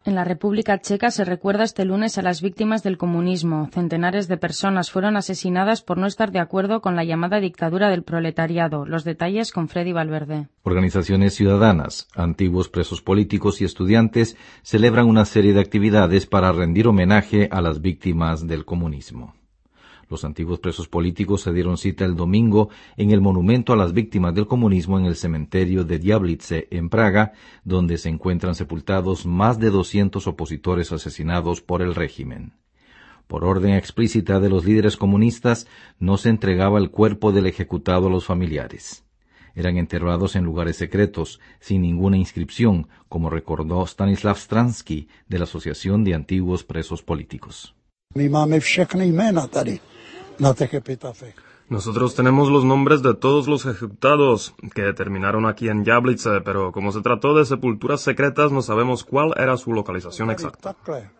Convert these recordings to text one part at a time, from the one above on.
En la República Checa se recuerda este lunes a las víctimas del comunismo. Centenares de personas fueron asesinadas por no estar de acuerdo con la llamada dictadura del proletariado. Los detalles con Freddy Valverde. Organizaciones ciudadanas, antiguos presos políticos y estudiantes celebran una serie de actividades para rendir homenaje a las víctimas del comunismo. Los antiguos presos políticos se dieron cita el domingo en el monumento a las víctimas del comunismo en el cementerio de Diablice, en Praga, donde se encuentran sepultados más de 200 opositores asesinados por el régimen. Por orden explícita de los líderes comunistas, no se entregaba el cuerpo del ejecutado a los familiares. Eran enterrados en lugares secretos, sin ninguna inscripción, como recordó Stanislav Stransky, de la Asociación de Antiguos Presos Políticos. Nosotros tenemos los nombres de todos los ejecutados que terminaron aquí en Jablitze, pero como se trató de sepulturas secretas, no sabemos cuál era su localización exacta.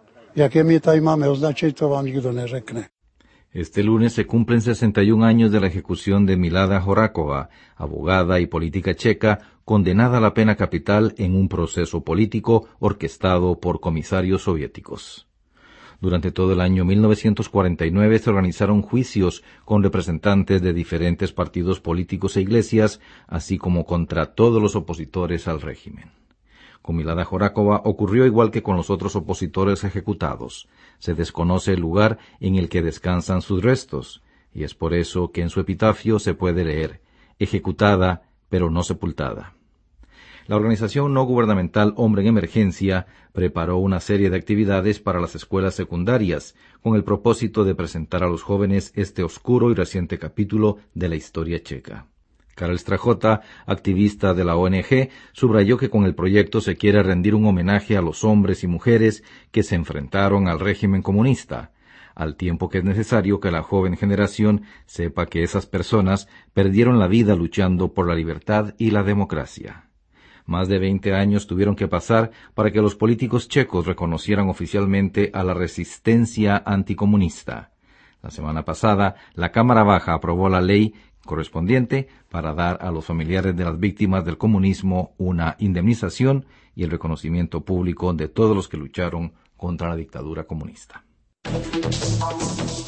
Este lunes se cumplen 61 años de la ejecución de Milada Horáková, abogada y política checa, condenada a la pena capital en un proceso político orquestado por comisarios soviéticos. Durante todo el año 1949 se organizaron juicios con representantes de diferentes partidos políticos e iglesias, así como contra todos los opositores al régimen. Con Milada Horáková ocurrió igual que con los otros opositores ejecutados. Se desconoce el lugar en el que descansan sus restos, y es por eso que en su epitafio se puede leer: ejecutada, pero no sepultada. La organización no gubernamental Hombre en Emergencia preparó una serie de actividades para las escuelas secundarias, con el propósito de presentar a los jóvenes este oscuro y reciente capítulo de la historia checa. Karel Strahota, activista de la ONG, subrayó que con el proyecto se quiere rendir un homenaje a los hombres y mujeres que se enfrentaron al régimen comunista, al tiempo que es necesario que la joven generación sepa que esas personas perdieron la vida luchando por la libertad y la democracia. Más de 20 años tuvieron que pasar para que los políticos checos reconocieran oficialmente a la resistencia anticomunista. La semana pasada, la Cámara Baja aprobó la ley correspondiente para dar a los familiares de las víctimas del comunismo una indemnización y el reconocimiento público de todos los que lucharon contra la dictadura comunista.